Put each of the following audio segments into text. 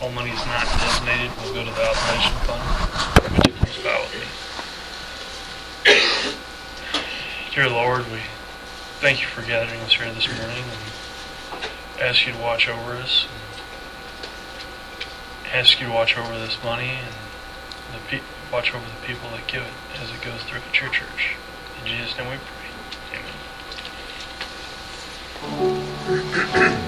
All money is not designated will go to the Alpha Fund. Would you please bow with me? Dear Lord, we thank you for gathering us here this morning and ask you to watch over us. Ask you to watch over this money and watch over the people that give it as it goes through at your church. In Jesus' name we pray. Amen.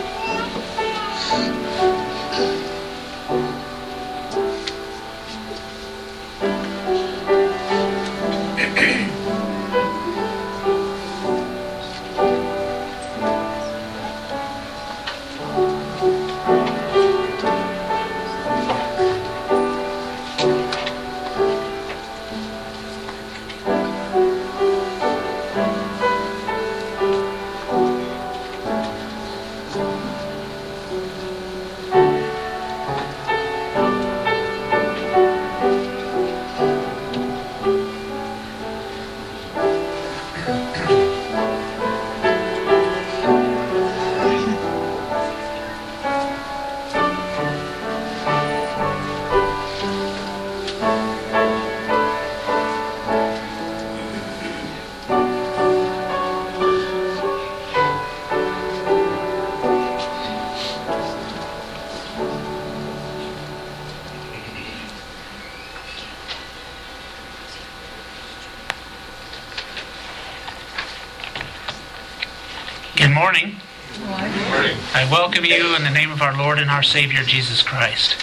Good morning. I welcome you in the name of our Lord and our Savior, Jesus Christ.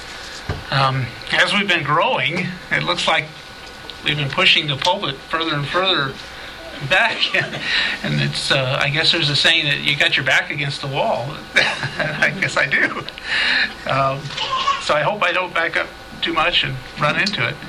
As we've been growing, it looks like we've been pushing the pulpit further and further back. And it's, I guess there's a saying that you got your back against the wall. I guess I do. So I hope I don't back up too much and run into it.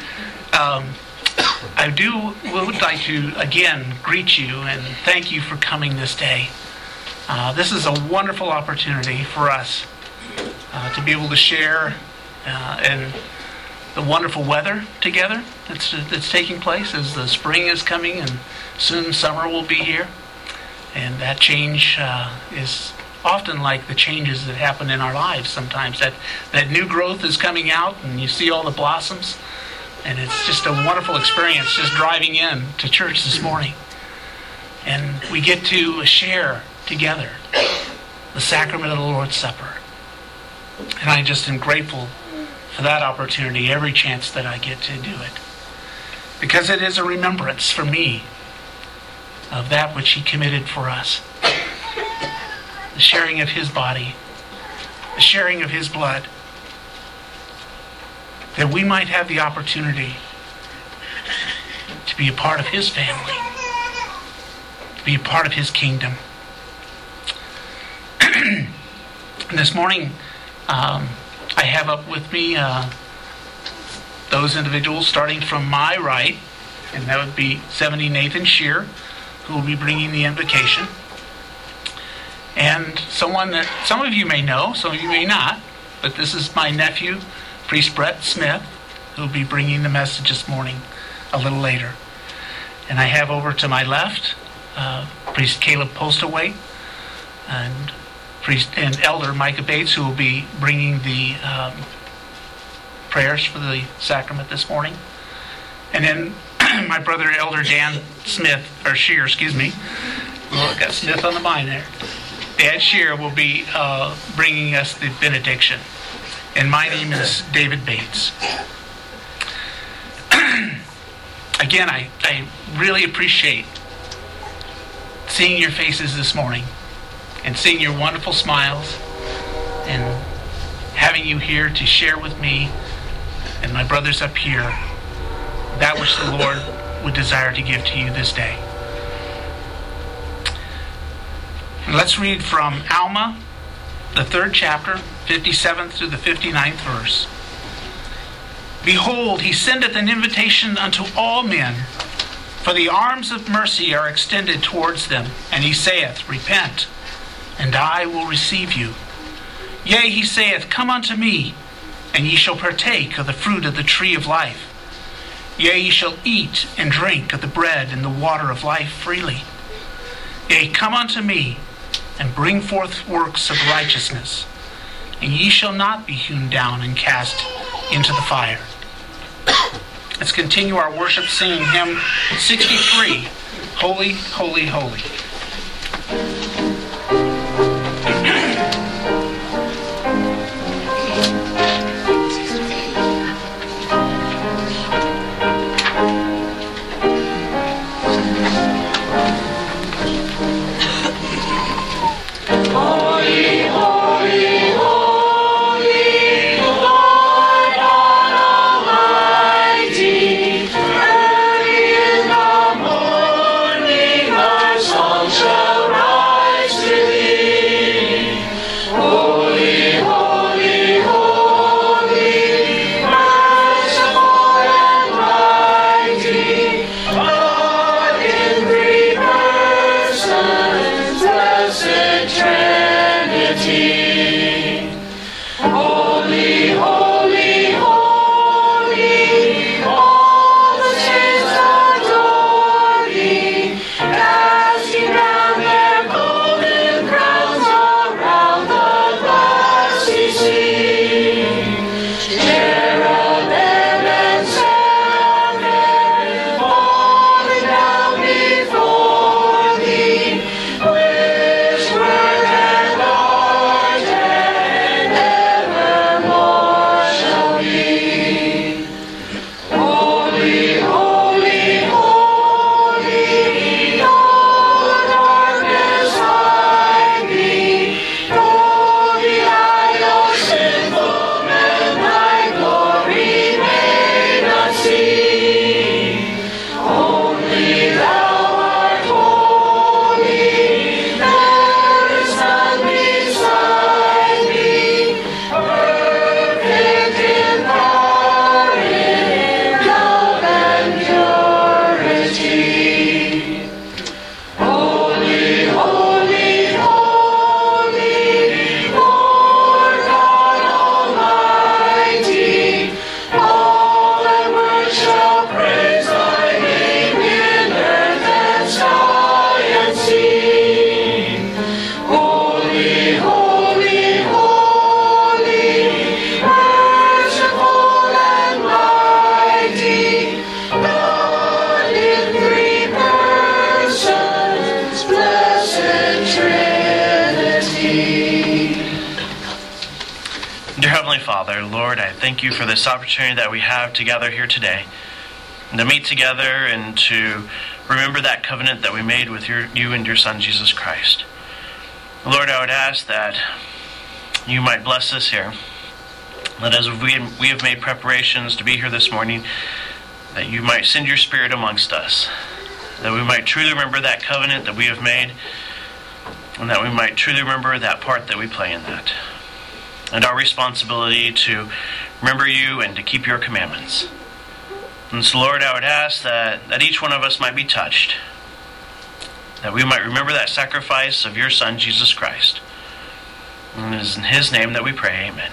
Would like to again greet you and thank you for coming this day. This is a wonderful opportunity for us to be able to share in the wonderful weather together that's taking place as the spring is coming and soon summer will be here. And that change is often like the changes that happen in our lives sometimes. That new growth is coming out and you see all the blossoms. And it's just a wonderful experience just driving in to church this morning. And we get to share together the sacrament of the Lord's Supper. And I just am grateful for that opportunity every chance that I get to do it. Because it is a remembrance for me of that which He committed for us. The sharing of His body, the sharing of His blood, that we might have the opportunity to be a part of His family, to be a part of His kingdom. This morning, I have up with me those individuals starting from my right, and that would be 70 Nathan Shear, who will be bringing the invocation. And someone that some of you may know, some of you may not, but this is my nephew, Priest Brett Smith, who will be bringing the message this morning a little later. And I have over to my left Priest Caleb Postaway and Priest and Elder Micah Bates, who will be bringing the prayers for the sacrament this morning. And then my brother Elder Dan Shear, I got Smith on the mind there. Dan Shear will be bringing us the benediction. And my name is David Bates. Again, I really appreciate seeing your faces this morning and seeing your wonderful smiles and having you here to share with me and my brothers up here that which the Lord would desire to give to you this day. And let's read from Alma, the 3rd chapter, 57th through the 59th verse. Behold, He sendeth an invitation unto all men, for the arms of mercy are extended towards them. And He saith, Repent, and I will receive you. Yea, He saith, Come unto me, and ye shall partake of the fruit of the tree of life. Yea, ye shall eat and drink of the bread and the water of life freely. Yea, come unto me, and bring forth works of righteousness, and ye shall not be hewn down and cast into the fire. Let's continue our worship singing hymn 63, Holy, Holy, Holy. Father, Lord, I thank you for this opportunity that we have to gather here today, and to meet together and to remember that covenant that we made with you and your Son, Jesus Christ. Lord, I would ask that you might bless us here, that as we have made preparations to be here this morning, that you might send your Spirit amongst us, that we might truly remember that covenant that we have made, and that we might truly remember that part that we play in that, and our responsibility to remember you and to keep your commandments. And so, Lord, I would ask that each one of us might be touched, that we might remember that sacrifice of your Son, Jesus Christ. And it is in his name that we pray, amen.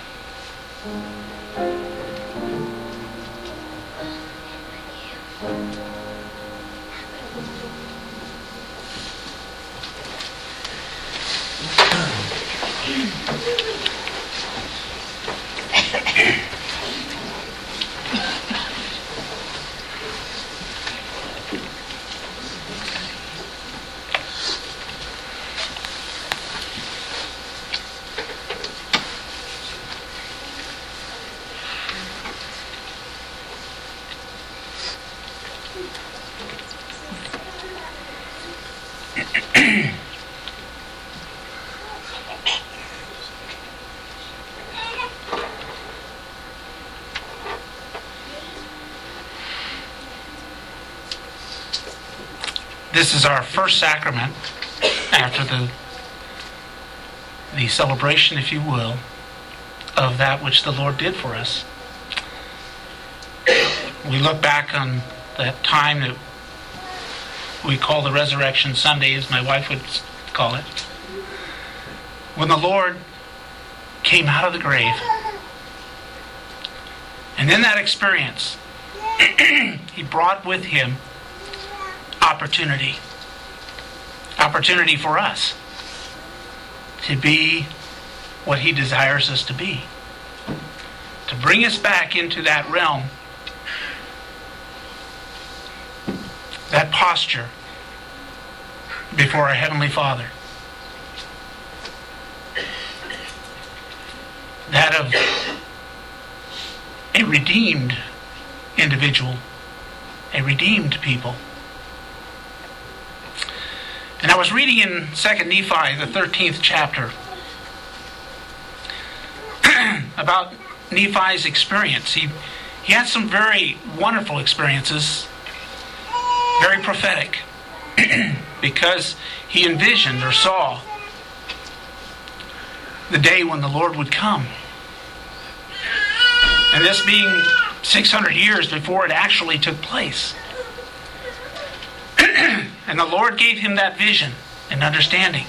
This is our first sacrament after the celebration, if you will, of that which the Lord did for us. We look back on that time that we call the Resurrection Sunday, as my wife would call it, when the Lord came out of the grave. And in that experience, he brought with him opportunity for us to be what he desires us to be. To bring us back into that realm, that posture before our Heavenly Father. That of a redeemed individual, a redeemed people. And I was reading in 2 Nephi, the 13th chapter, about Nephi's experience. He had some very wonderful experiences, very prophetic, because he envisioned or saw the day when the Lord would come. And this being 600 years before it actually took place. And the Lord gave him that vision and understanding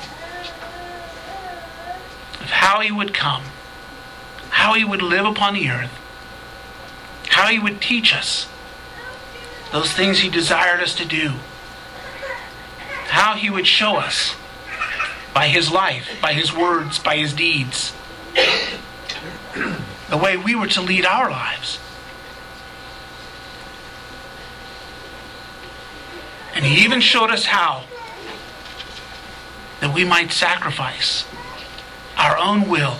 of how he would come, how he would live upon the earth, how he would teach us those things he desired us to do, how he would show us by his life, by his words, by his deeds, the way we were to lead our lives. And he even showed us how that we might sacrifice our own will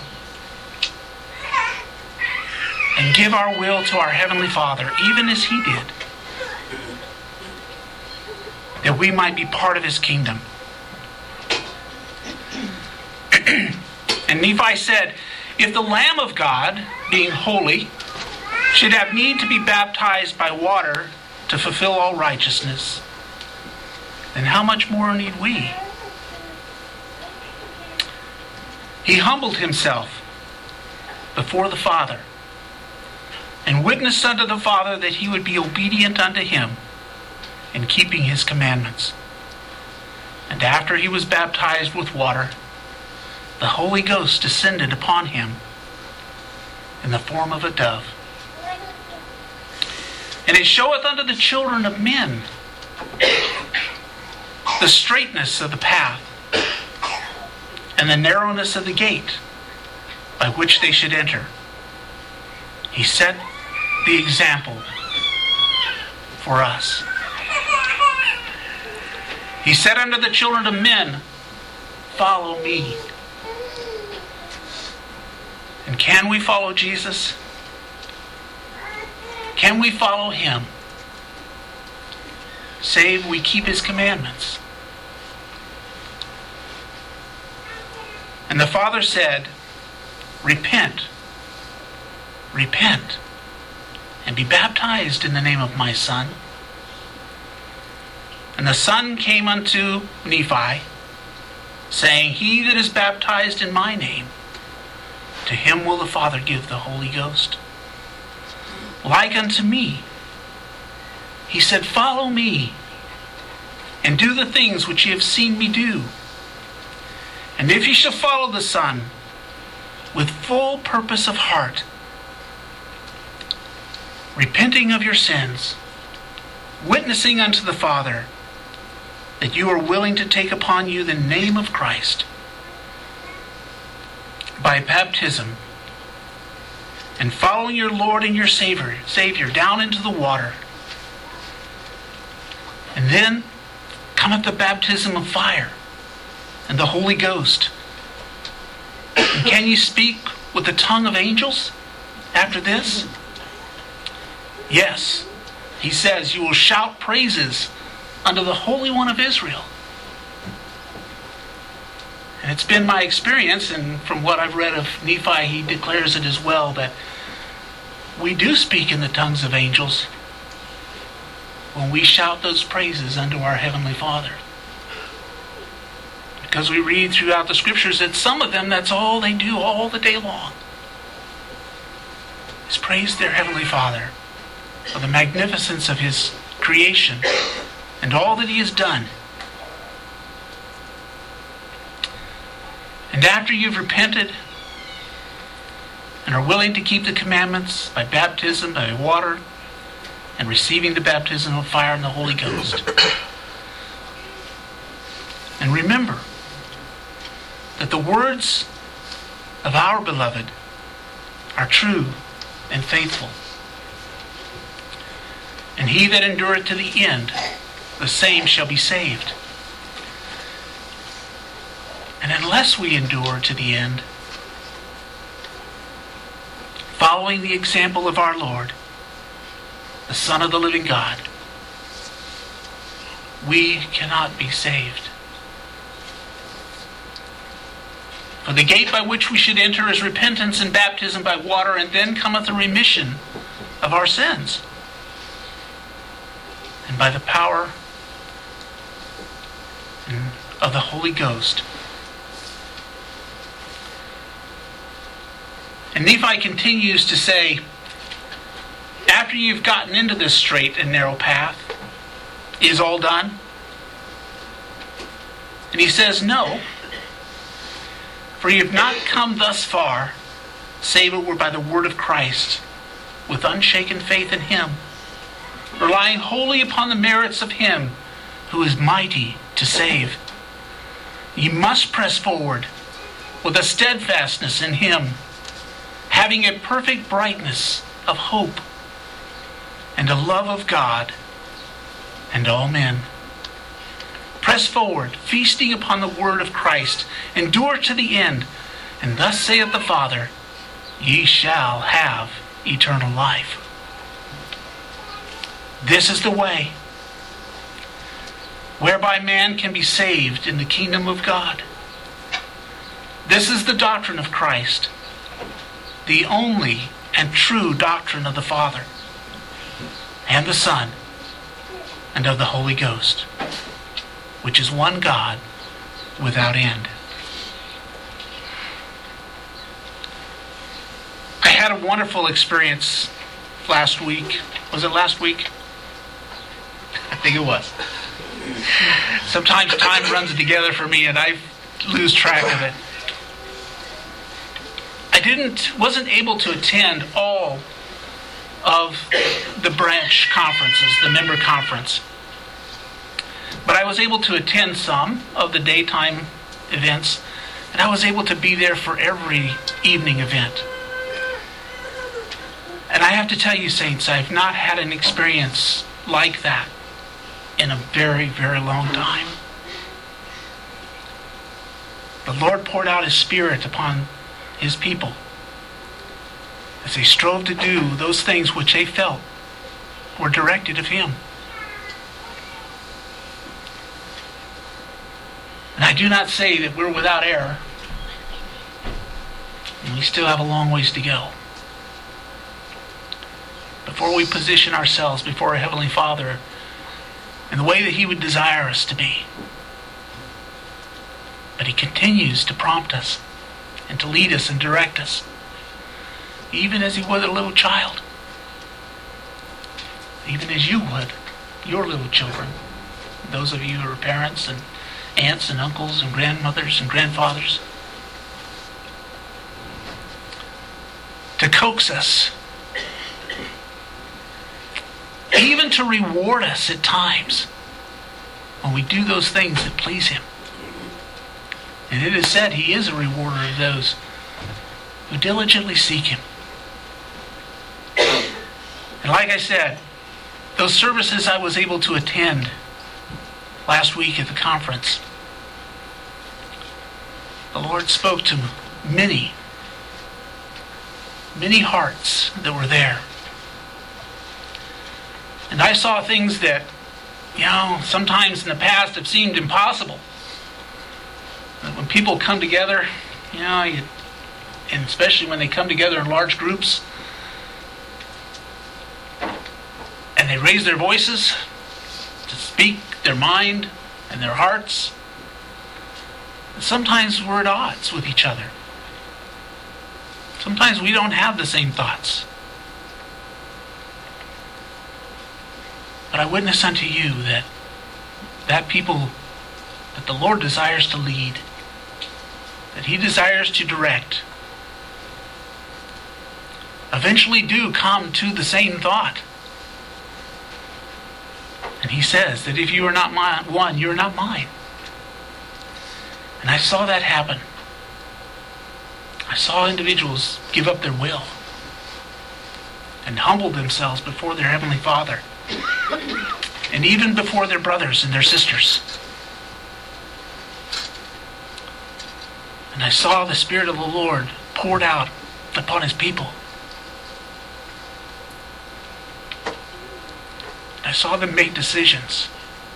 and give our will to our Heavenly Father, even as he did, that we might be part of his kingdom. And Nephi said, if the Lamb of God, being holy, should have need to be baptized by water to fulfill all righteousness, then how much more need we? He humbled himself before the Father and witnessed unto the Father that he would be obedient unto him in keeping his commandments. And after he was baptized with water, the Holy Ghost descended upon him in the form of a dove. And it showeth unto the children of men the straightness of the path and the narrowness of the gate by which they should enter. He set the example for us. He said unto the children of men, follow me. And can we follow Jesus? Can we follow him, save we keep his commandments? And the Father said, repent, repent, and be baptized in the name of my Son. And the Son came unto Nephi, saying, he that is baptized in my name, to him will the Father give the Holy Ghost. Like unto me. He said, follow me, and do the things which ye have seen me do. And if ye shall follow the Son with full purpose of heart, repenting of your sins, witnessing unto the Father that you are willing to take upon you the name of Christ by baptism, and following your Lord and your Savior down into the water, and then cometh the baptism of fire and the Holy Ghost. And can you speak with the tongue of angels after this? Yes. He says, you will shout praises unto the Holy One of Israel. And it's been my experience, and from what I've read of Nephi, he declares it as well, that we do speak in the tongues of angels when we shout those praises unto our Heavenly Father. Because we read throughout the Scriptures that some of them, that's all they do all the day long, is praise their Heavenly Father for the magnificence of his creation and all that he has done. And after you've repented and are willing to keep the commandments by baptism, by water, and receiving the baptism of fire and the Holy Ghost, and remember that the words of our beloved are true and faithful. And he that endureth to the end, the same shall be saved. And unless we endure to the end, following the example of our Lord, the Son of the living God, we cannot be saved. For the gate by which we should enter is repentance and baptism by water, and then cometh a remission of our sins. And by the power of the Holy Ghost. And Nephi continues to say, after you've gotten into this straight and narrow path, is all done? And he says, no. For you have not come thus far, save it were by the word of Christ, with unshaken faith in him, relying wholly upon the merits of him who is mighty to save. You must press forward with a steadfastness in him, having a perfect brightness of hope and a love of God and all men. Press forward, feasting upon the word of Christ. Endure to the end. And thus saith the Father, ye shall have eternal life. This is the way whereby man can be saved in the kingdom of God. This is the doctrine of Christ, the only and true doctrine of the Father and the Son and of the Holy Ghost, which is one God without end. I had a wonderful experience last week. Was it last week? I think it was. Sometimes time runs together for me and I lose track of it. I wasn't able to attend all of the branch conferences, the member conference. But I was able to attend some of the daytime events, and I was able to be there for every evening event. And I have to tell you, saints, I've not had an experience like that in a very, very long time. The Lord poured out his Spirit upon his people as they strove to do those things which they felt were directed of him. And I do not say that we're without error. And we still have a long ways to go before we position ourselves before our Heavenly Father in the way that he would desire us to be. But he continues to prompt us and to lead us and direct us, even as he would a little child, even as you would your little children, those of you who are parents and aunts and uncles and grandmothers and grandfathers, to coax us, even to reward us at times when we do those things that please him. And it is said he is a rewarder of those who diligently seek him. And like I said, those services I was able to attend last week at the conference, the Lord spoke to many, many hearts that were there. And I saw things that, sometimes in the past have seemed impossible. When people come together, and especially when they come together in large groups, and they raise their voices to speak their mind and their hearts, sometimes we're at odds with each other. Sometimes we don't have the same thoughts. But I witness unto you that people that the Lord desires to lead, that he desires to direct, eventually do come to the same thought. And he says that if you are not one, you are not mine. And I saw that happen. I saw individuals give up their will and humble themselves before their Heavenly Father, and even before their brothers and their sisters. And I saw the Spirit of the Lord poured out upon His people. I saw them make decisions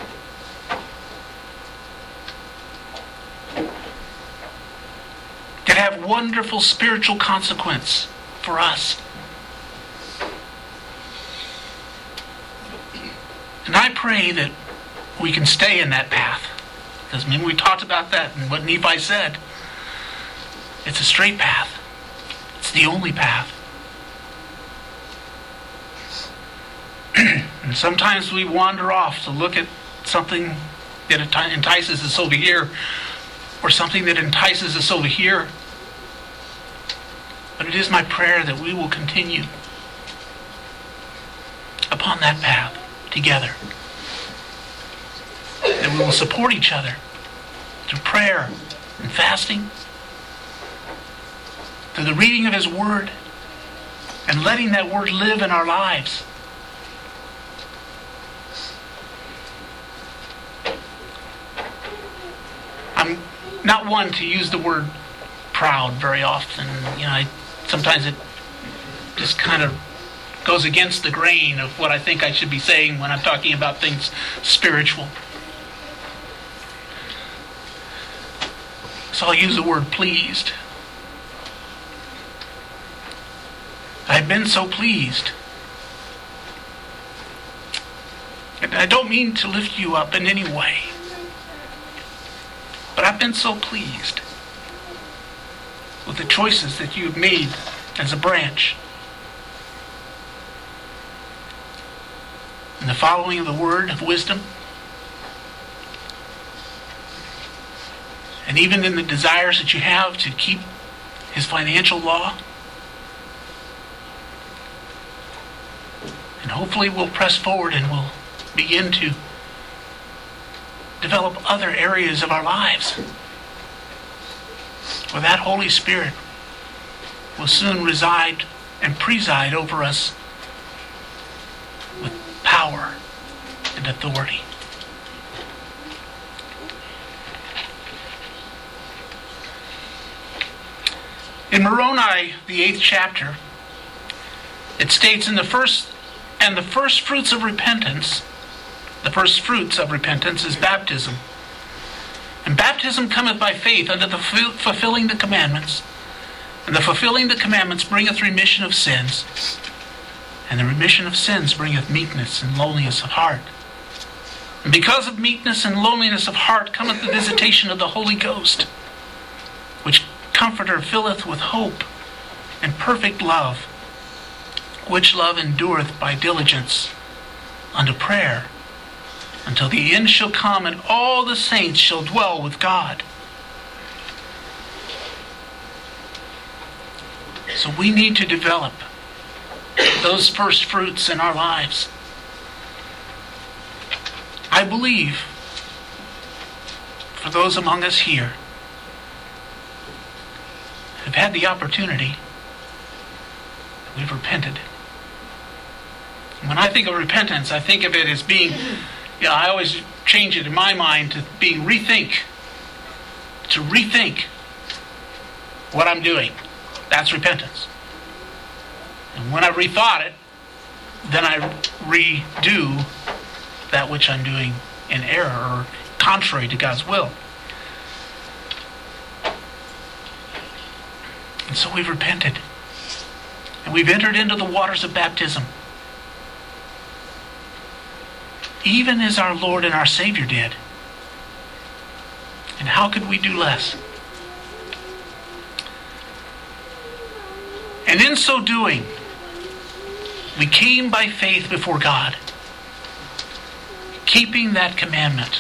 that have wonderful spiritual consequence for us. And I pray that we can stay in that path. Because we talked about that and what Nephi said. It's a straight path. It's the only path. And sometimes we wander off to look at something that entices us over here, or something that entices us over here. But it is my prayer that we will continue upon that path together. That we will support each other through prayer and fasting, through the reading of His Word, and letting that Word live in our lives. I'm not one to use the word proud very often. Sometimes it just kind of goes against the grain of what I think I should be saying when I'm talking about things spiritual. So I'll use the word pleased. I've been so pleased. And I don't mean to lift you up in any way, but I've been so pleased with the choices that you've made as a branch. In the following of the word of wisdom, and even in the desires that you have to keep His financial law. And hopefully we'll press forward and we'll begin to develop other areas of our lives where that Holy Spirit will soon reside and preside over us with power and authority. In Moroni, the 8th chapter, it states, the first fruits of repentance is baptism. And baptism cometh by faith unto the fulfilling the commandments. And the fulfilling the commandments bringeth remission of sins. And the remission of sins bringeth meekness and lowliness of heart. And because of meekness and lowliness of heart cometh the visitation of the Holy Ghost, which Comforter filleth with hope and perfect love, which love endureth by diligence unto prayer, until the end shall come, and all the saints shall dwell with God. So we need to develop those first fruits in our lives. I believe for those among us here have had the opportunity, we've repented. When I think of repentance, I think of it as being, I always change it in my mind to being rethink. To rethink what I'm doing. That's repentance. And when I rethought it, then I redo that which I'm doing in error or contrary to God's will. And so we've repented. And we've entered into the waters of baptism. Even as our Lord and our Savior did. And how could we do less? And in so doing, we came by faith before God, keeping that commandment.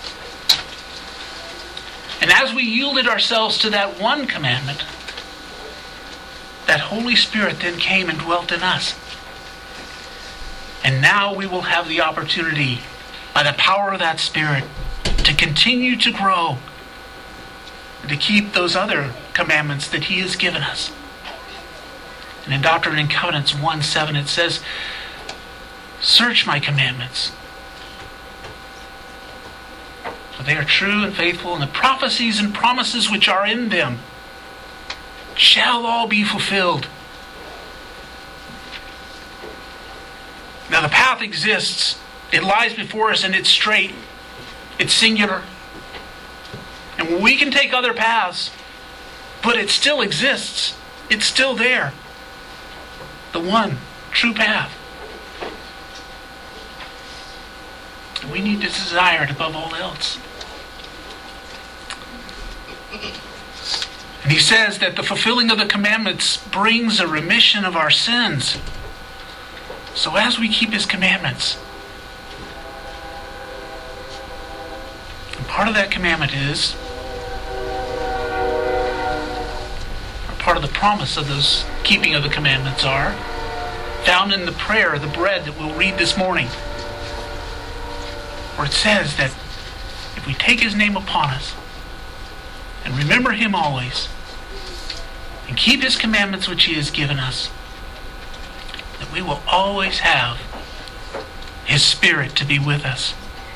And as we yielded ourselves to that one commandment, that Holy Spirit then came and dwelt in us. And now we will have the opportunity, by the power of that Spirit, to continue to grow and to keep those other commandments that he has given us. And in Doctrine and Covenants 1:7 it says, "Search my commandments, for they are true and faithful, and the prophecies and promises which are in them shall all be fulfilled." Now the path exists. It lies before us and it's straight. It's singular. And we can take other paths, but it still exists. It's still there. The one true path. And we need to desire it above all else. And he says that the fulfilling of the commandments brings a remission of our sins. So as we keep his commandments, and part of that commandment is, or part of the promise of those keeping of the commandments are, found in the prayer, the bread that we'll read this morning, where it says that if we take his name upon us and remember him always and keep his commandments which he has given us, that we will always have his Spirit to be with us.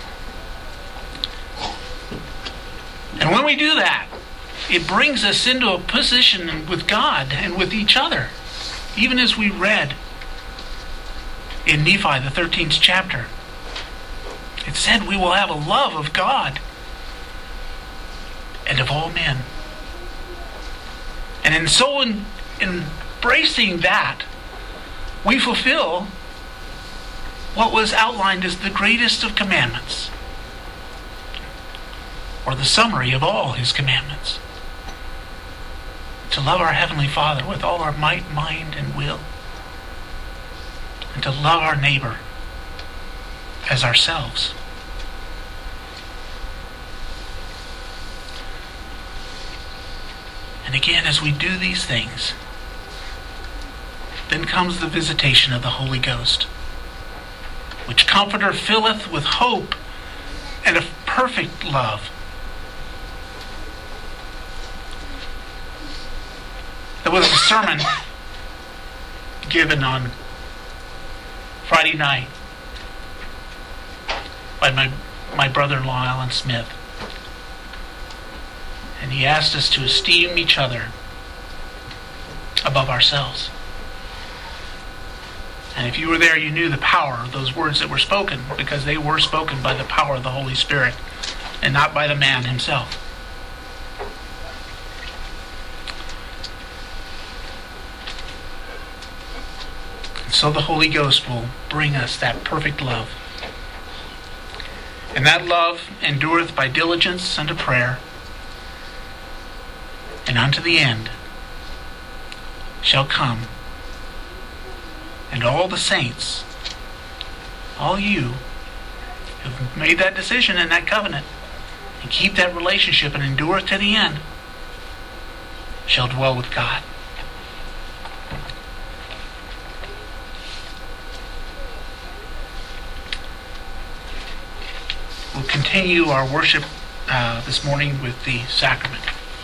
And when we do that, it brings us into a position with God and with each other. Even as we read in Nephi, the 13th chapter, it said we will have a love of God and of all men. And in embracing that, we fulfill what was outlined as the greatest of commandments, or the summary of all his commandments. To love our Heavenly Father with all our might, mind, and will, and to love our neighbor as ourselves. And again, as we do these things, then comes the visitation of the Holy Ghost, which Comforter filleth with hope and of perfect love. There was a sermon given on Friday night by my brother-in-law, Alan Smith. And he asked us to esteem each other above ourselves. And if you were there, you knew the power of those words that were spoken, because they were spoken by the power of the Holy Spirit and not by the man himself. And so the Holy Ghost will bring us that perfect love. And that love endureth by diligence unto prayer, and unto the end shall come. And all the saints, all you who've made that decision and that covenant, and keep that relationship and endure to the end, shall dwell with God. We'll continue our worship this morning with the sacrament.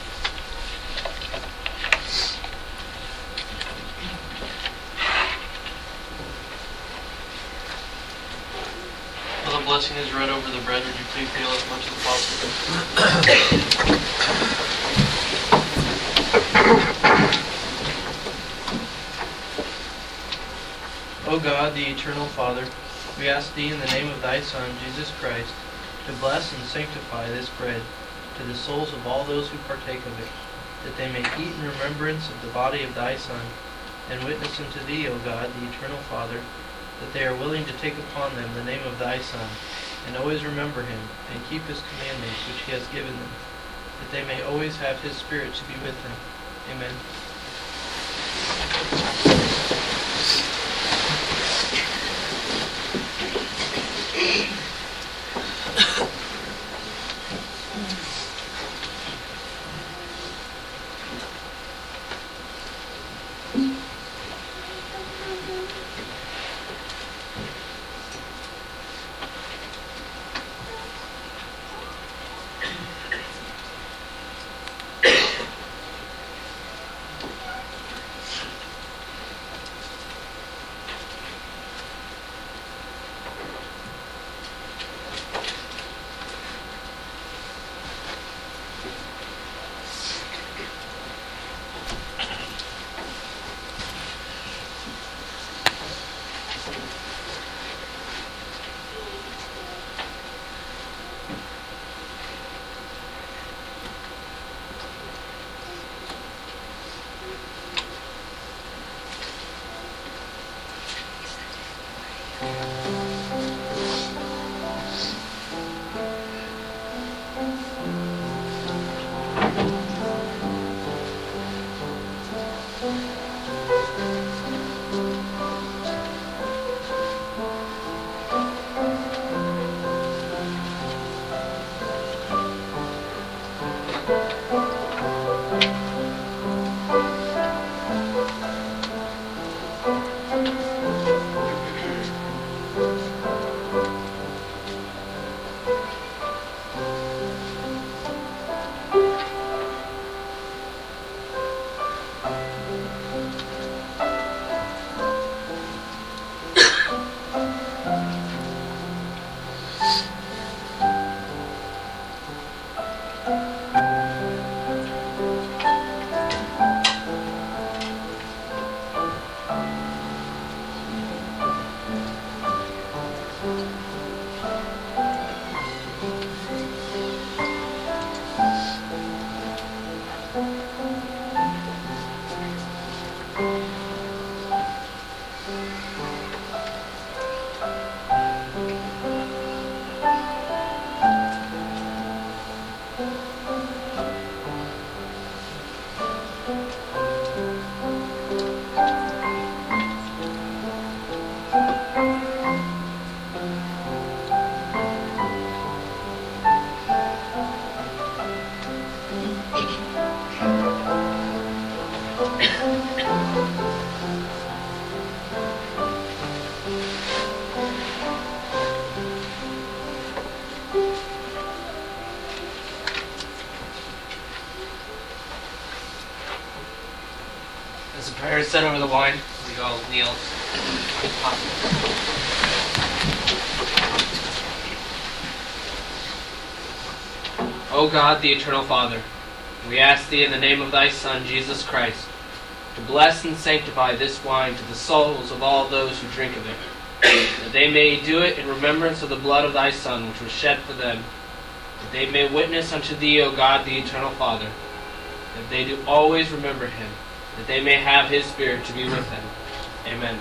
While the blessing is read over the bread, would you please kneel as much as possible? O God, the eternal Father, we ask Thee in the name of Thy Son, Jesus Christ, to bless and sanctify this bread to the souls of all those who partake of it, that they may eat in remembrance of the body of Thy Son, and witness unto Thee, O God, the eternal Father, that they are willing to take upon them the name of Thy Son, and always remember Him, and keep His commandments which He has given them, that they may always have His Spirit to be with them. Amen. As the prayer is said over the wine, we all kneel. O God, the eternal Father, we ask Thee in the name of Thy Son, Jesus Christ, to bless and sanctify this wine to the souls of all those who drink of it, that they may do it in remembrance of the blood of Thy Son, which was shed for them, that they may witness unto Thee, O God, the eternal Father, that they do always remember Him, that they may have His Spirit to be with them. Amen.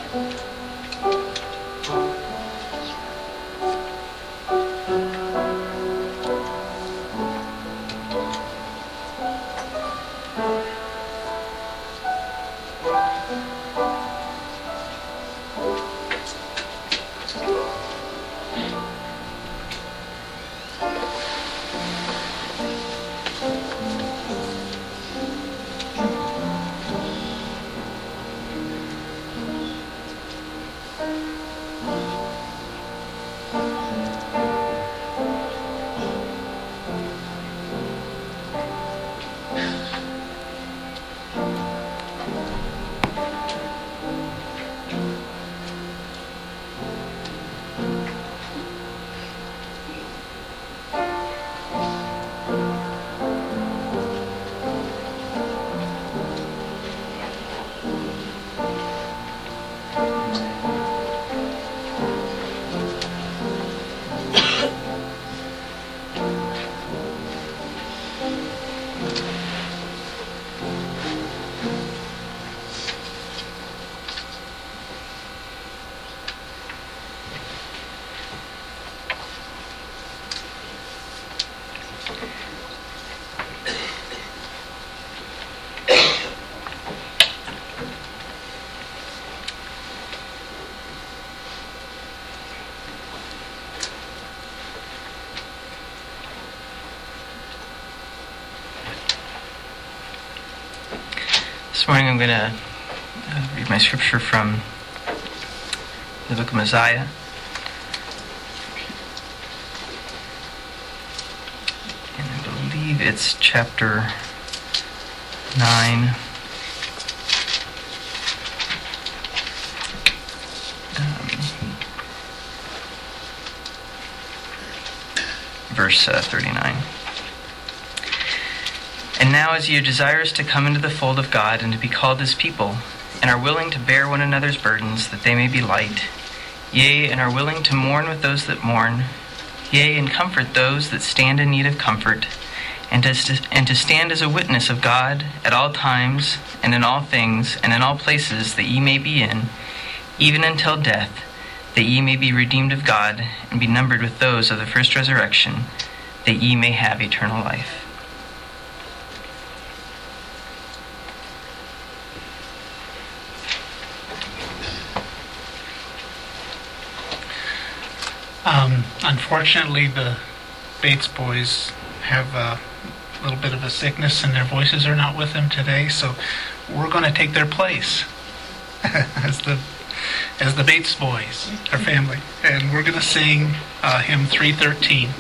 This morning I'm going to read my scripture from the book of Mosiah. And I believe it's chapter 9. Verse 39. And now as ye are desirous to come into the fold of God and to be called his people, and are willing to bear one another's burdens, that they may be light, yea, and are willing to mourn with those that mourn, yea, and comfort those that stand in need of comfort, and to stand as a witness of God at all times, and in all things, and in all places that ye may be in, even until death, that ye may be redeemed of God, and be numbered with those of the first resurrection, that ye may have eternal life. Unfortunately, the Bates boys have a little bit of a sickness and their voices are not with them today, so we're going to take their place as the Bates boys, our family. And we're going to sing hymn 313.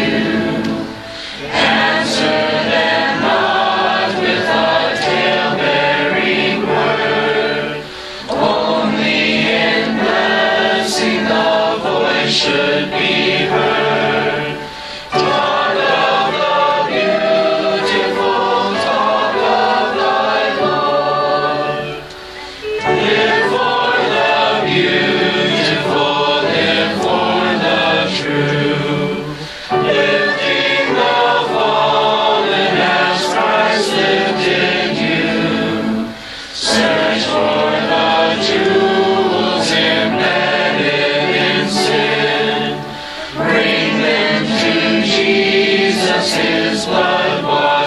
Answer them not with a tale.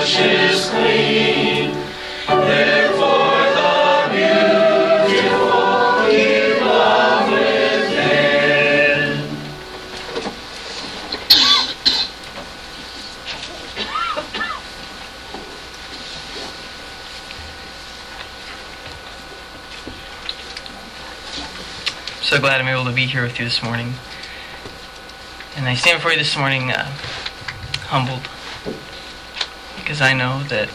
So glad I'm able to be here with you this morning. And I stand before you this morning humbled, because I know that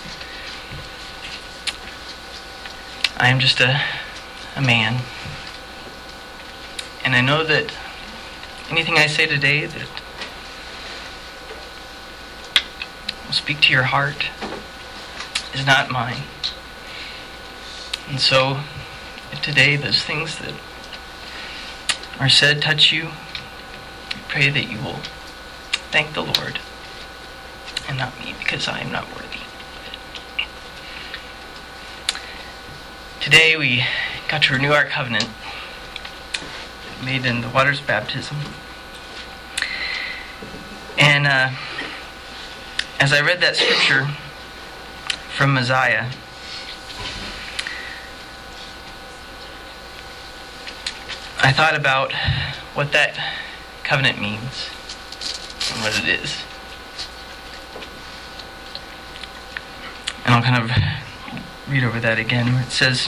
I am just a man. And I know that anything I say today that will speak to your heart is not mine. And so, if today those things that are said touch you, I pray that you will thank the Lord and not me, because I am not worthy. Today we got to renew our covenant made in the waters of baptism. And as I read that scripture from Mosiah, I thought about what that covenant means and what it is. And I'll kind of read over that again, where it says,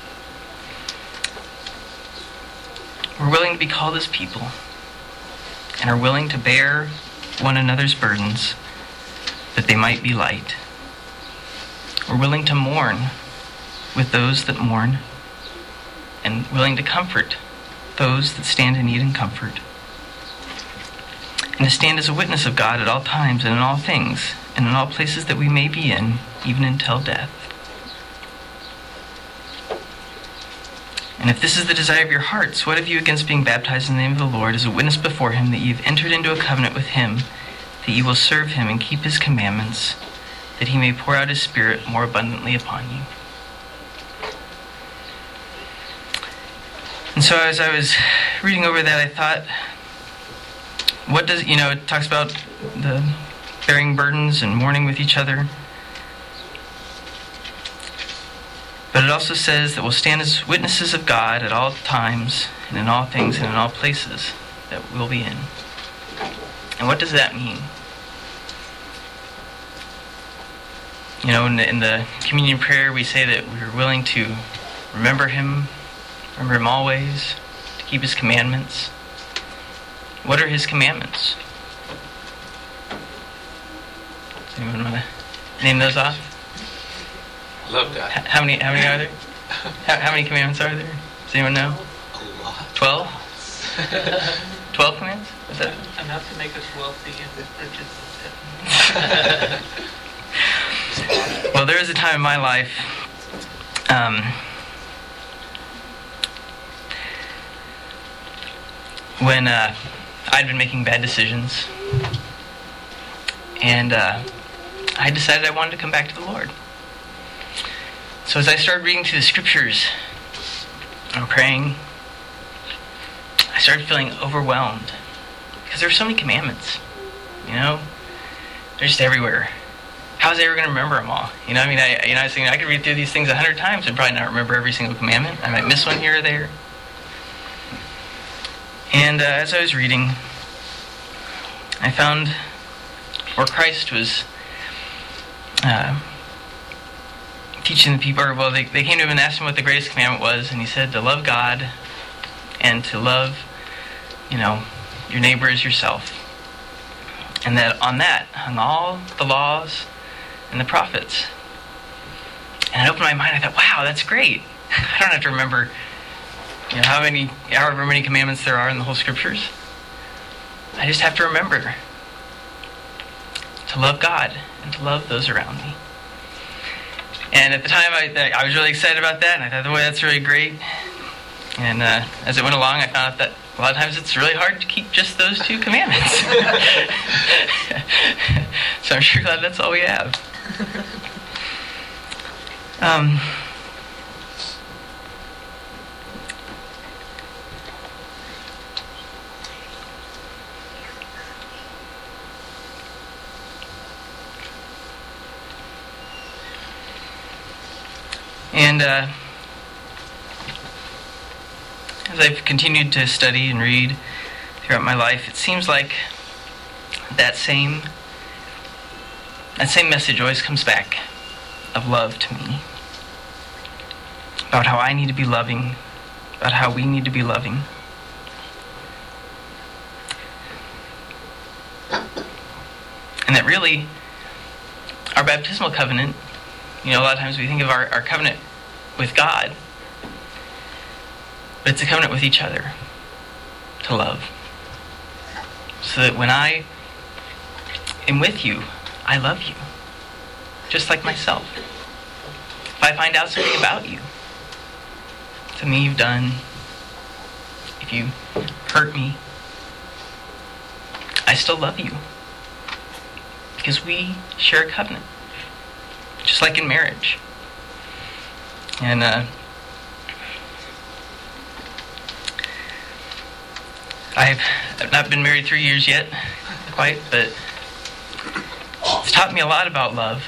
"We're willing to be called as people and are willing to bear one another's burdens that they might be light. We're willing to mourn with those that mourn and willing to comfort those that stand in need and comfort, and to stand as a witness of God at all times and in all things and in all places that we may be in, even until death. And if this is the desire of your hearts, what have you against being baptized in the name of the Lord as a witness before him that ye have entered into a covenant with him, that ye will serve him and keep his commandments, that he may pour out his Spirit more abundantly upon you?" And so as I was reading over that, I thought, what does, it talks about the bearing burdens and mourning with each other. But it also says that we'll stand as witnesses of God at all times and in all things and in all places that we'll be in. And what does that mean? In the communion prayer, we say that we're willing to remember him always, to keep his commandments. What are his commandments? Does anyone want to name those off? Love God. How many are there? How many commandments are there? Does anyone know? A lot. 12? 12 commands? Is that enough to make us wealthy and riches? Well, there was a time in my life when I'd been making bad decisions, and I decided I wanted to come back to the Lord. So as I started reading through the scriptures and praying, I started feeling overwhelmed, because there were so many commandments. They're just everywhere. How was I ever going to remember them all? I was thinking I could read through these things 100 times and probably not remember every single commandment. I might miss one here or there. And as I was reading, I found where Christ was teaching the people, they came to him and asked him what the greatest commandment was, and he said to love God and to love, your neighbor as yourself. And that hung all the laws and the prophets. And it opened my mind. I thought, wow, that's great. I don't have to remember however many commandments there are in the whole scriptures. I just have to remember to love God and to love those around me. And at the time, I was really excited about that, and I thought, boy, that's really great. And as it went along, I found out that a lot of times it's really hard to keep just those 2 commandments. So I'm sure glad that's all we have. And as I've continued to study and read throughout my life, it seems like that same message always comes back of love to me. About how I need to be loving, about how we need to be loving. And that really, our baptismal covenant, a lot of times we think of our covenant with God, but it's a covenant with each other to love. So that when I am with you, I love you, just like myself. If I find out something about you, something you've done, if you hurt me, I still love you. Because we share a covenant, just like in marriage. And I've not been married 3 years yet, quite, but it's taught me a lot about love.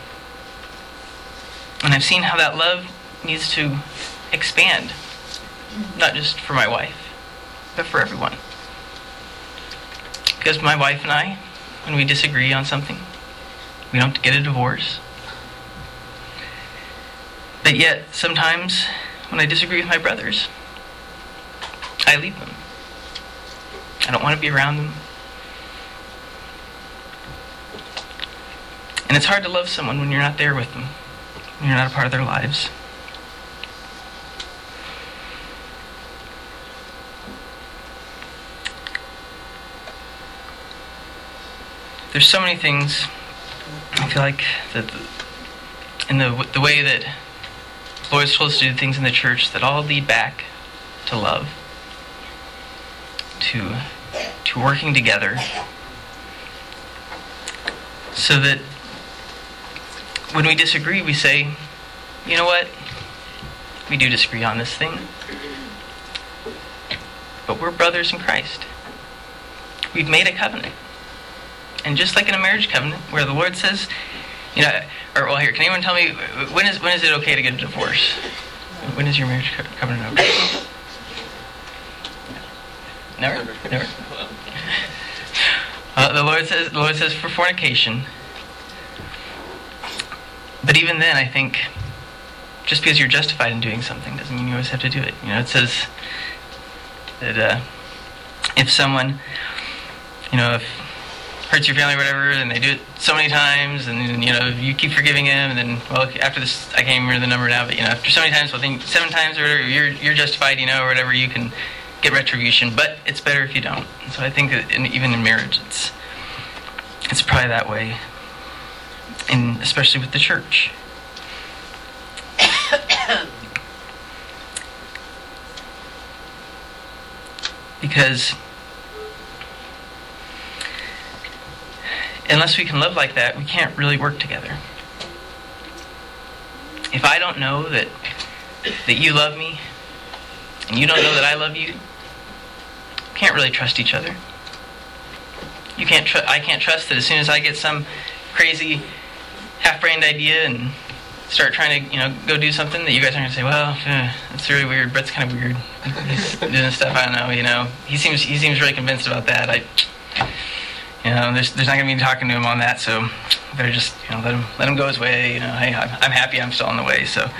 And I've seen how that love needs to expand, not just for my wife, but for everyone. Because my wife and I, when we disagree on something, we don't get a divorce. But yet, sometimes, when I disagree with my brothers, I leave them. I don't want to be around them. And it's hard to love someone when you're not there with them, when you're not a part of their lives. There's so many things, I feel like, that in the way that the Lord's told us to do things in the church that all lead back to love, to working together, so that when we disagree, we say, you know what, we do disagree on this thing, but we're brothers in Christ. We've made a covenant. And just like in a marriage covenant, where the Lord says, here, can anyone tell me, when is it okay to get a divorce? When is your marriage covenant okay? Never? The Lord says for fornication. But even then, I think, just because you're justified in doing something doesn't mean you always have to do it. It says that if someone, if hurts your family or whatever, and they do it so many times, and you keep forgiving him, and then, after this, I can't even remember the number now, but after so many times, I think 7 times or whatever, you're justified, or whatever, you can get retribution, but it's better if you don't. And so I think that even in marriage, it's probably that way, and especially with the church. Because unless we can love like that, we can't really work together. If I don't know that you love me, and you don't know that I love you, we can't really trust each other. I can't trust that as soon as I get some crazy half-brained idea and start trying to, go do something, that you guys aren't going to say, that's really weird. Brett's kind of weird. He's doing stuff, I don't know, He seems really convinced about that. There's not going to be talking to him on that, so better just, let him go his way. I'm happy I'm still on the way, so.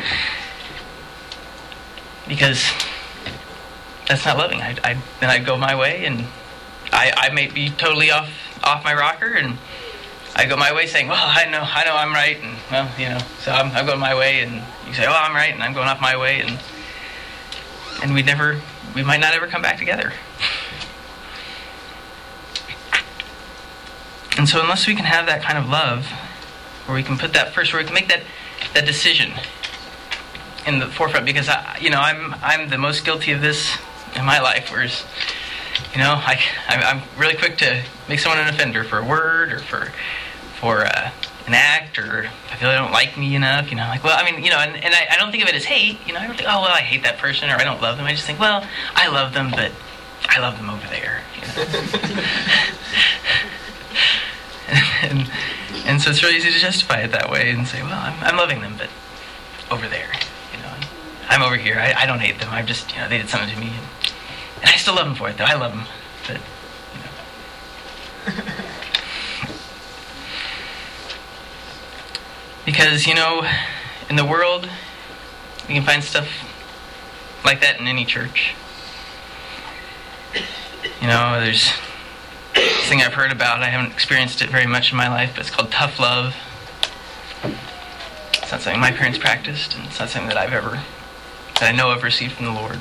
Because that's not loving. Then I go my way, and I may be totally off my rocker, and I go my way saying, I know I'm right, and, so I'm going my way, and you say, I'm right, and I'm going off my way, and we might not ever come back together. And so unless we can have that kind of love, where we can put that first, where we can make that decision in the forefront, because I'm the most guilty of this in my life, whereas I'm really quick to make someone an offender for a word, or for an act, or I feel they don't like me enough, and I don't think of it as hate, I don't think, I hate that person, or I don't love them. I just think, I love them, but I love them over there. And so it's really easy to justify it that way and say, I'm loving them, but over there, you know. And I'm over here. I don't hate them. I just, you know, they did something to me, and I still love them for it, though. I love them, but you know. Because, you know, in the world, we can find stuff like that in any church. You know, there's this thing I've heard about. I haven't experienced it very much in my life, but it's called tough love. It's not something my parents practiced, and it's not something that I know I've received from the Lord.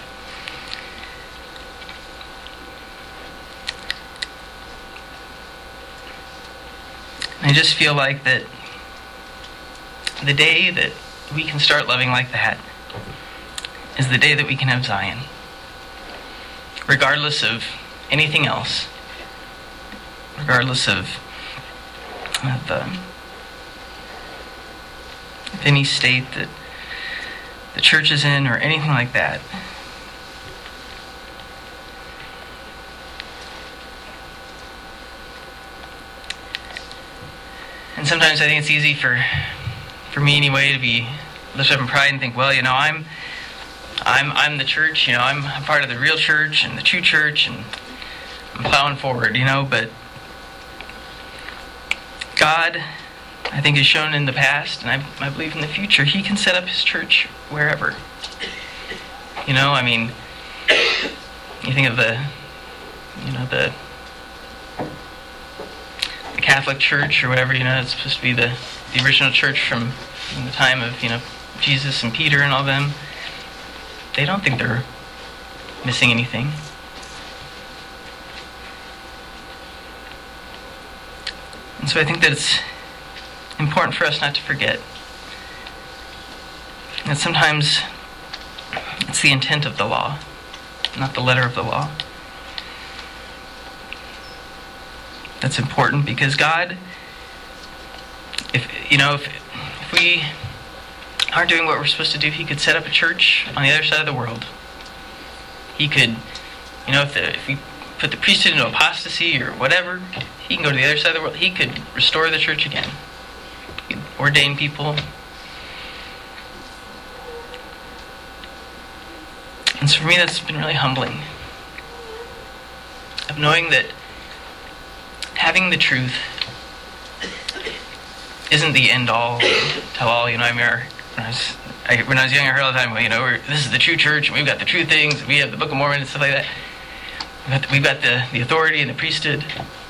I just feel like that the day that we can start loving like that is the day that we can have Zion. Regardless of anything else. Regardless of any state that the church is in or anything like that. And sometimes I think it's easy for me anyway to be lifted up in pride and think, well, you know, I'm the church, you know, I'm a part of the real church and the true church, and I'm plowing forward, you know. But God, I think, has shown in the past, and I believe in the future, He can set up His church wherever. You know, I mean, you think of the Catholic Church or whatever, you know, it's supposed to be the original church from the time of, you know, Jesus and Peter and all them. They don't think they're missing anything. And so I think that it's important for us not to forget that sometimes it's the intent of the law, not the letter of the law. That's important because God, if we aren't doing what we're supposed to do, He could set up a church on the other side of the world. He could, you know, if we put the priesthood into apostasy or whatever, He can go to the other side of the world. He could restore the church again. He could ordain people. And so for me, that's been really humbling. Of knowing that having the truth isn't the end all, tell all. You know, I mean, when I was young, I heard all the time, well, you know, this is the true church, and we've got the true things, and we have the Book of Mormon and stuff like that. We've got the authority and the priesthood.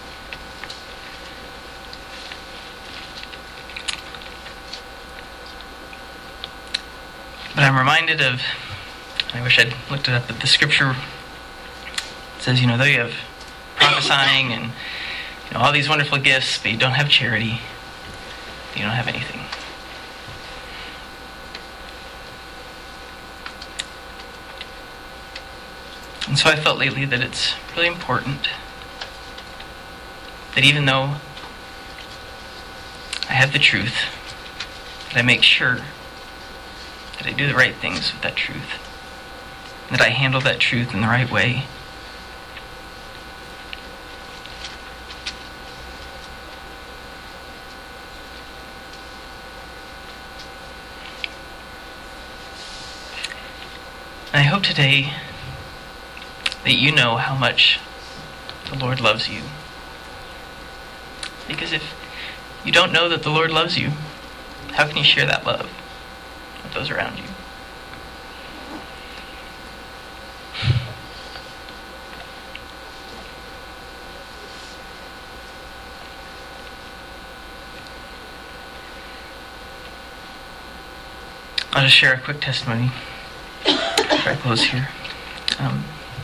But I'm reminded of, I wish I'd looked it up, but the scripture says, you know, though you have prophesying and, you know, all these wonderful gifts, but you don't have charity, you don't have anything. And so I felt lately that it's really important that even though I have the truth, that I make sure that I do the right things with that truth, that I handle that truth in the right way. And I hope today that you know how much the Lord loves you. Because if you don't know that the Lord loves you, how can you share that love with those around you? I'll just share a quick testimony before I close here. A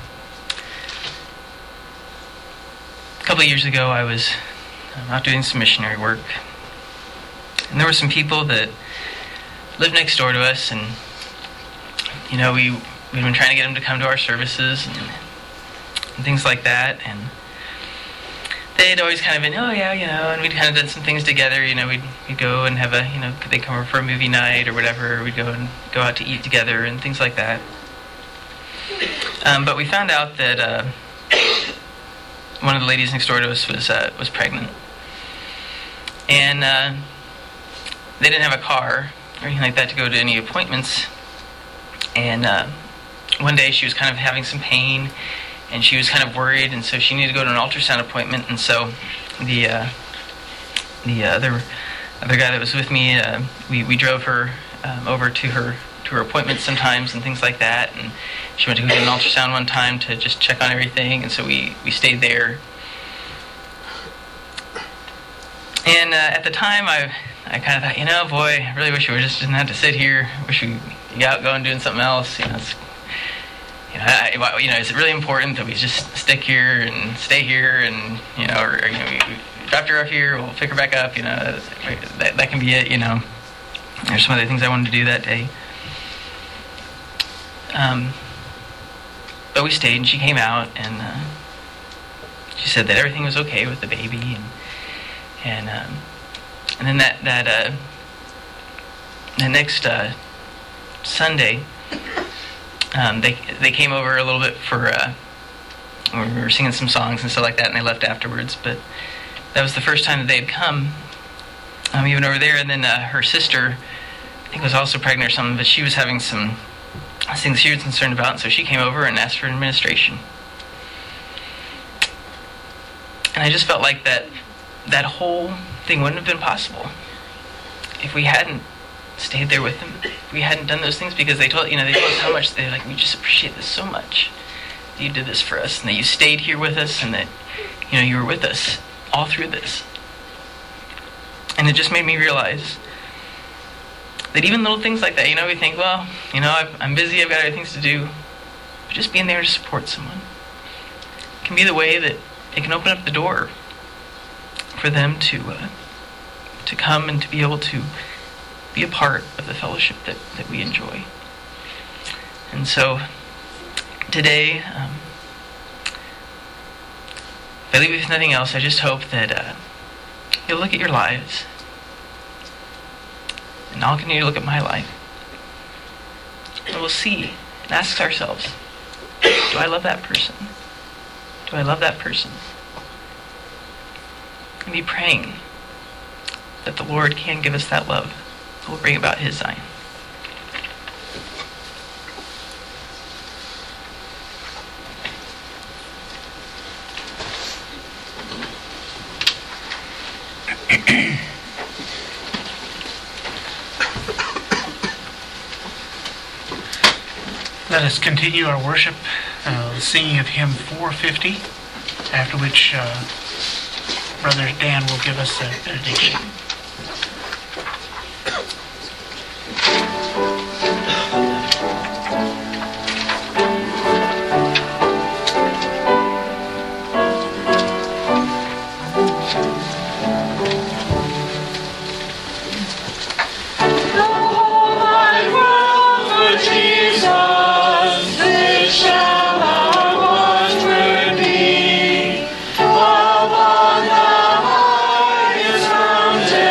couple of years ago, I was out doing some missionary work, and there were some people that lived next door to us, and you know, we'd been trying to get them to come to our services and things like that, and they'd always kind of been, oh yeah, you know, and we'd kind of done some things together. You know, we'd go and have a, you know, could they come over for a movie night or whatever, or we'd go out to eat together and things like that. But we found out that one of the ladies next door to us was pregnant, and they didn't have a car, or anything like that to go to any appointments. And one day she was kind of having some pain, and she was kind of worried, and so she needed to go to an ultrasound appointment. And so the other guy that was with me, we drove her over to her appointments sometimes and things like that. And she went to go get an ultrasound one time to just check on everything, and so we stayed there. And at the time, I kind of thought, boy, I really wish we just didn't have to sit here. Wish we could get out, go and doing something else. Is it really important that we just stick here and stay here, and we dropped her off here, we'll pick her back up. That can be it. There's some other things I wanted to do that day. But we stayed, and she came out, and she said that everything was okay with the baby, and then that next Sunday, they came over a little bit for we were singing some songs and stuff like that, and they left afterwards. But that was the first time that they had come, even over there. And then her sister, I think, was also pregnant or something, but she was having some things she was concerned about, and so she came over and asked for administration. And I just felt like that whole thing wouldn't have been possible if we hadn't stayed there with them. If we hadn't done those things, because they told us how much they're like, we just appreciate this so much that you did this for us, and that you stayed here with us, and that you were with us all through this. And it just made me realize that even little things like that, we think, well, I'm busy, I've got other things to do, but just being there to support someone can be the way that it can open up the door for them to come and to be able to be a part of the fellowship that we enjoy. And so today, if I leave you with nothing else, I just hope that you'll look at your lives, and I'll continue to look at my life, and we'll see and ask ourselves, do I love that person? Do I love that person? And be praying that the Lord can give us that love that will bring about His Zion. Let us continue our worship, singing of hymn 450, after which Brother Dan will give us a benediction. Mountain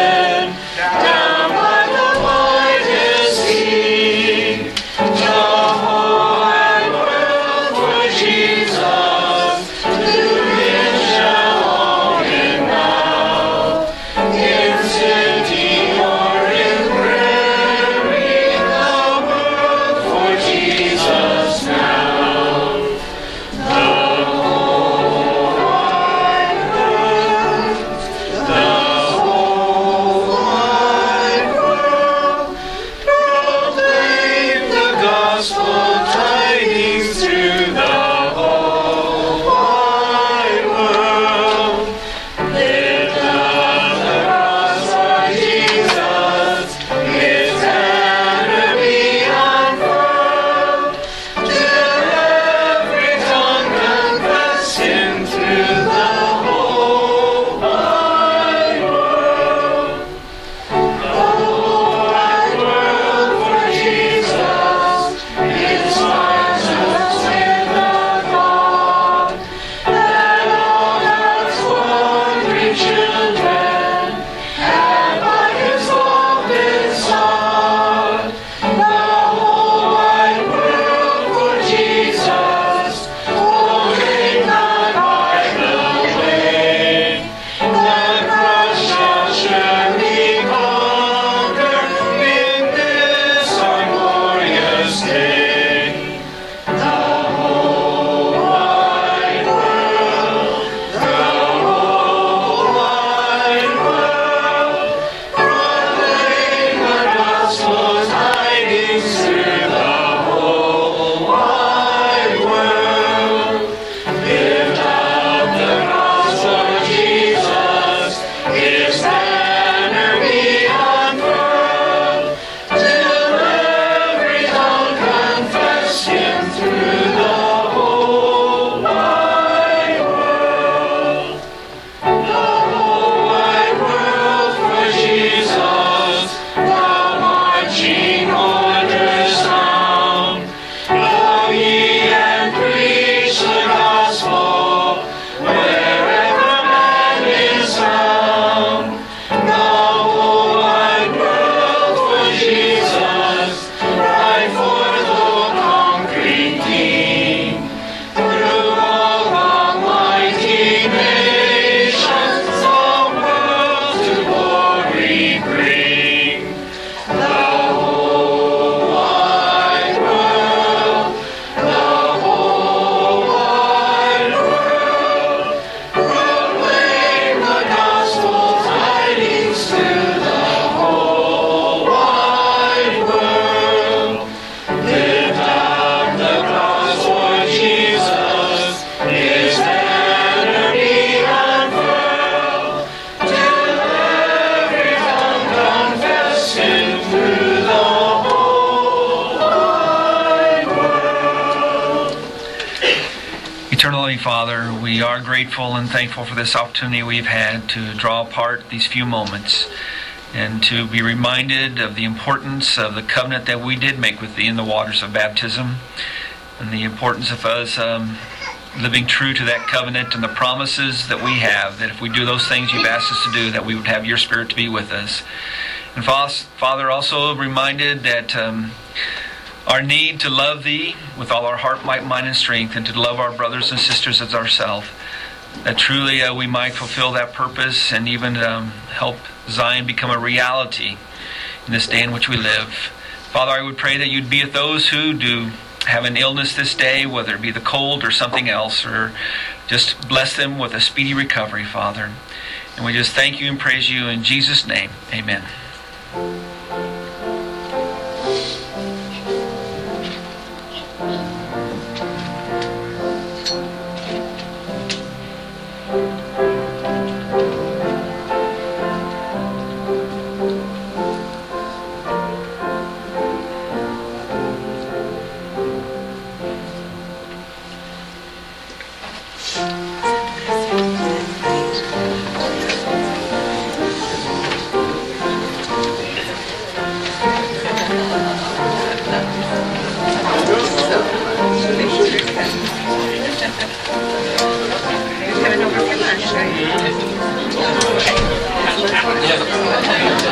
Heavenly Father, we are grateful and thankful for this opportunity we've had to draw apart these few moments and to be reminded of the importance of the covenant that we did make with Thee in the waters of baptism, and the importance of us living true to that covenant and the promises that we have, that if we do those things You've asked us to do, that we would have Your Spirit to be with us. And Father, also reminded that our need to love Thee with all our heart, might, mind, and strength, and to love our brothers and sisters as ourselves, that truly we might fulfill that purpose and even help Zion become a reality in this day in which we live. Father, I would pray that You'd be with those who do have an illness this day, whether it be the cold or something else, or just bless them with a speedy recovery, Father. And we just thank You and praise You in Jesus' name. Amen.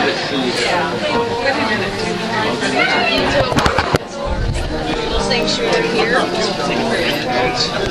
Sanctuary.